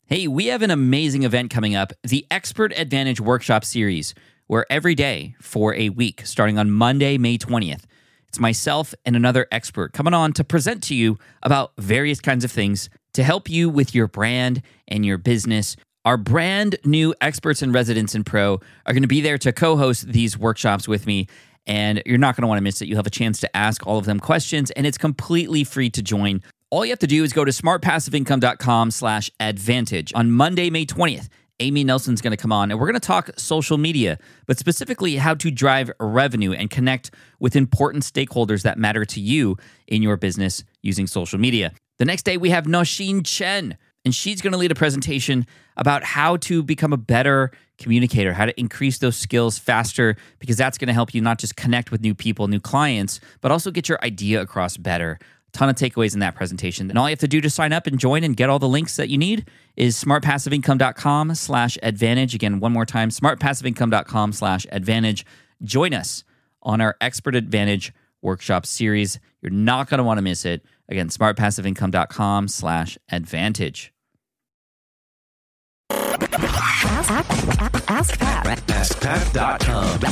Hey, we have an amazing event coming up, the Expert Advantage Workshop Series, where every day for a week, starting on Monday, May 20th, it's myself and another expert coming on to present to you about various kinds of things to help you with your brand and your business. Our brand new experts and residents in Pro are going to be there to co-host these workshops with me, and you're not going to want to miss it. You'll have a chance to ask all of them questions, and it's completely free to join. All you have to do is go to smartpassiveincome.com/advantage. On Monday, May 20th, Amy Nelson's going to come on, and we're going to talk social media, but specifically how to drive revenue and connect with important stakeholders that matter to you in your business using social media. The next day, we have Nosheen Chen, and she's going to lead a presentation about how to become a better communicator, how to increase those skills faster, because that's going to help you not just connect with new people, new clients, but also get your idea across better. Ton of takeaways in that presentation. And all you have to do to sign up and join and get all the links that you need is smartpassiveincome.com/advantage. Again, one more time, smartpassiveincome.com/advantage. Join us on our Expert Advantage Workshop Series. You're not going to want to miss it. Again, smartpassiveincome.com/advantage. AskPat.com.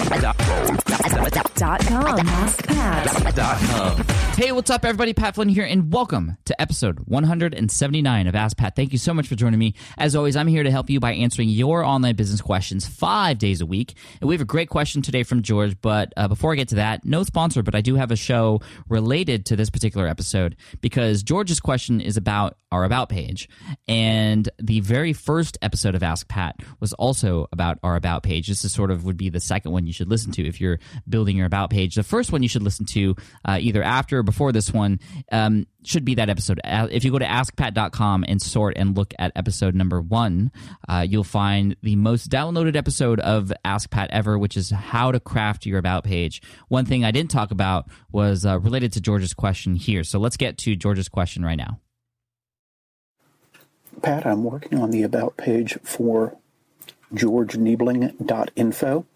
AskPat.com. Hey, what's up, everybody? Pat Flynn here, and welcome to episode 179 of Ask Pat. Thank you so much for joining me. As always, I'm here to help you by answering your online business questions 5 days a week. And we have a great question today from George, but before I get to that, no sponsor, but I do have a show related to this particular episode because George's question is about our About page. And the very first episode of Ask Pat was also about our About page. This is sort of would be the second one you should listen to if you're building your About page. The first one you should listen to either after or before this one should be that episode. If you go to askpat.com and sort and look at episode number 1, you'll find the most downloaded episode of Ask Pat ever, which is how to craft your About page. One thing I didn't talk about was related to George's question here. So let's get to George's question right now. Pat, I'm working on the About page for georgeniebling.info,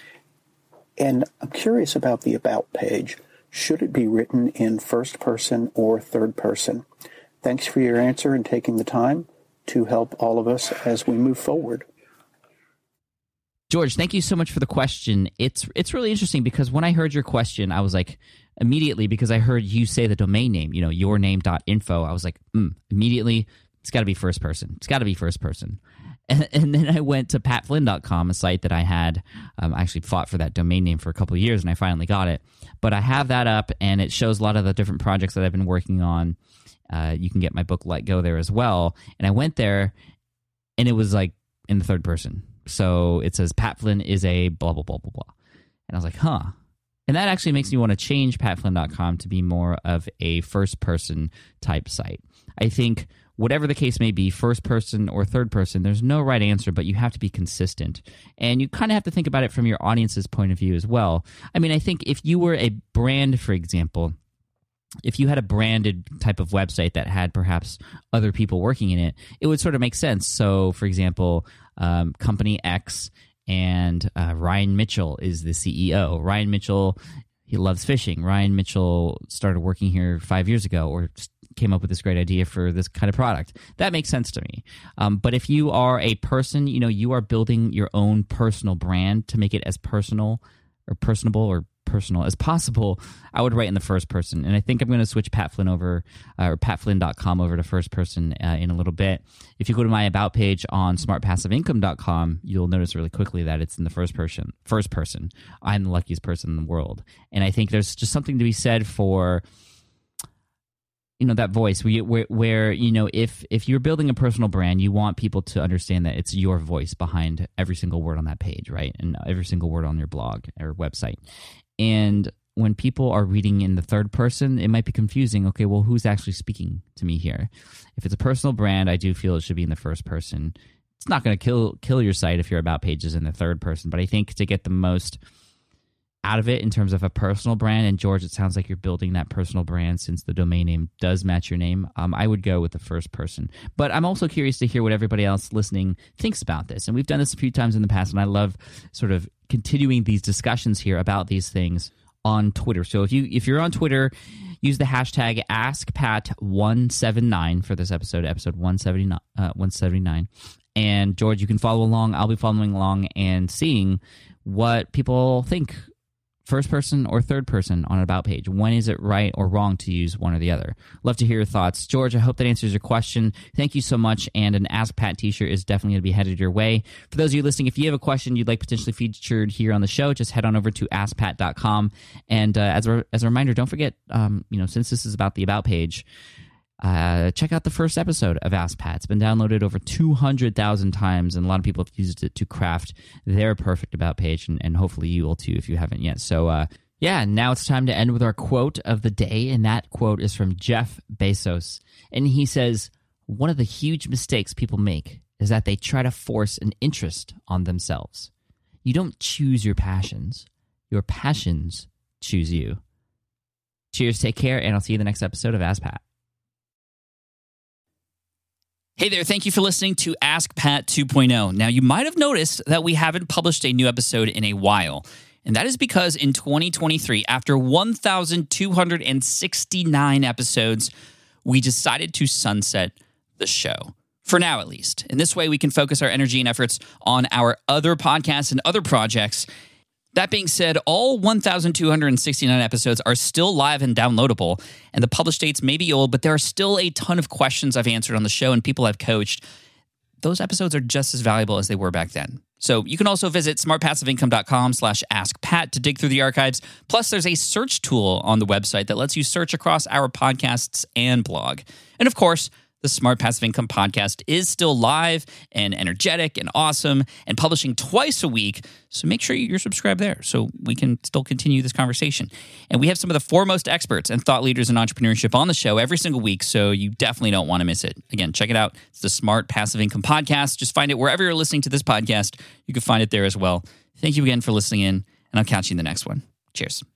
and I'm curious about the About page. Should it be written in first person or third person? Thanks for your answer and taking the time to help all of us as we move forward. George, thank you so much for the question. It's really interesting because when I heard your question, I was like, immediately, because I heard you say the domain name, yourname.info, I was like, immediately, it's got to be first person. It's got to be first person. And then I went to patflynn.com, a site that I had. I actually fought for that domain name for a couple of years, and I finally got it. But I have that up, and it shows a lot of the different projects that I've been working on. You can get my book, Let Go, there as well. And I went there, and it was like in the third person. So it says, Pat Flynn is a blah, blah, blah, blah, blah. And I was like, huh. And that actually makes me want to change patflynn.com to be more of a first-person type site. I think whatever the case may be, first person or third person, there's no right answer, but you have to be consistent. And you kind of have to think about it from your audience's point of view as well. I mean, I think if you were a brand, for example, if you had a branded type of website that had perhaps other people working in it, it would sort of make sense. So, for example, Company X and Ryan Mitchell is the CEO. Ryan Mitchell, he loves fishing. Ryan Mitchell started working here 5 years ago, or came up with this great idea for this kind of product. That makes sense to me. But if you are a person, you are building your own personal brand to make it as personal or personable or personal as possible, I would write in the first person. And I think I'm going to switch Pat Flynn over, or patflynn.com over to first person in a little bit. If you go to my About page on smartpassiveincome.com, you'll notice really quickly that it's in the first person. I'm the luckiest person in the world. And I think there's just something to be said for that voice where if you're building a personal brand, you want people to understand that it's your voice behind every single word on that page, right? And every single word on your blog or website. And when people are reading in the third person, it might be confusing. Okay, well, who's actually speaking to me here? If it's a personal brand, I do feel it should be in the first person. It's not going to kill your site if your About page is in the third person, but I think to get the most out of it in terms of a personal brand, and George, it sounds like you're building that personal brand since the domain name does match your name, I would go with the first person. But I'm also curious to hear what everybody else listening thinks about this. And we've done this a few times in the past, and I love sort of continuing these discussions here about these things on Twitter. So if you're on Twitter, use the hashtag AskPat179 for this episode 179. And George, you can follow along. I'll be following along and seeing what people think, first person or third person on an About page. When is it right or wrong to use one or the other? Love to hear your thoughts. George, I hope that answers your question. Thank you so much. And an Ask Pat t-shirt is definitely going to be headed your way. For those of you listening, if you have a question you'd like potentially featured here on the show, just head on over to askpat.com. And as a reminder, don't forget, since this is about the About page, check out the first episode of Ask Pat. It's been downloaded over 200,000 times, and a lot of people have used it to craft their perfect About page, and hopefully you will too if you haven't yet. So, now it's time to end with our quote of the day, and that quote is from Jeff Bezos. And he says, one of the huge mistakes people make is that they try to force an interest on themselves. You don't choose your passions choose you. Cheers, take care, and I'll see you in the next episode of Ask Pat. Hey there, thank you for listening to Ask Pat 2.0. Now, you might have noticed that we haven't published a new episode in a while, and that is because in 2023, after 1,269 episodes, we decided to sunset the show. For now, at least. In this way, we can focus our energy and efforts on our other podcasts and other projects. That being said, all 1,269 episodes are still live and downloadable, and the published dates may be old, but there are still a ton of questions I've answered on the show and people I've coached. Those episodes are just as valuable as they were back then. So you can also visit smartpassiveincome.com/askpat to dig through the archives. Plus, there's a search tool on the website that lets you search across our podcasts and blog. And of course, the Smart Passive Income podcast is still live and energetic and awesome and publishing twice a week. So make sure you're subscribed there so we can still continue this conversation. And we have some of the foremost experts and thought leaders in entrepreneurship on the show every single week, so you definitely don't want to miss it. Again, check it out. It's the Smart Passive Income podcast. Just find it wherever you're listening to this podcast. You can find it there as well. Thank you again for listening in, and I'll catch you in the next one. Cheers.